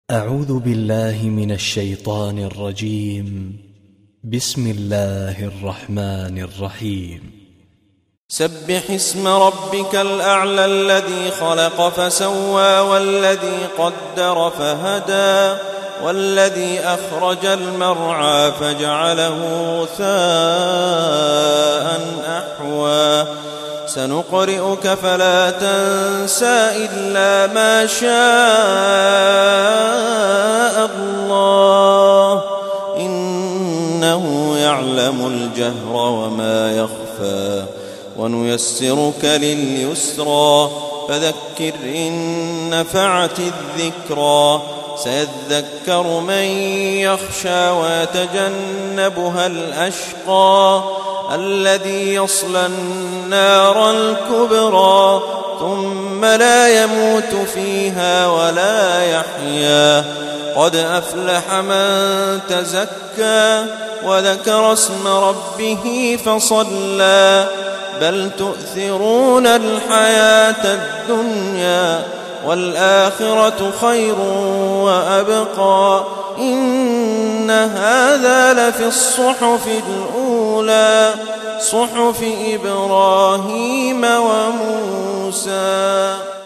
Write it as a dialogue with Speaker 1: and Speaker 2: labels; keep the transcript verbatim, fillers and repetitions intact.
Speaker 1: أعوذ بالله من الشيطان الرجيم. بسم الله الرحمن الرحيم.
Speaker 2: سبح اسم ربك الأعلى الذي خلق فسوى والذي قدر فهدى والذي أخرج المرعى فجعله غثاء أحوى سنقرئك فلا تنسى إلا ما شاء الله إنه يعلم الجهر وما يخفى ونيسرك لليسرى فذكر إن نفعت الذكرى سيذكر من يخشى ويتجنبها الأشقى الذي يصلى النار الكبرى ثم لا يموت فيها ولا يحيا قد أفلح من تزكى وذكر اسم ربه فصلى بل تؤثرون الحياة الدنيا والآخرة خير وأبقى إن هذا لفي الصحف الأولى صحف إبراهيم وموسى.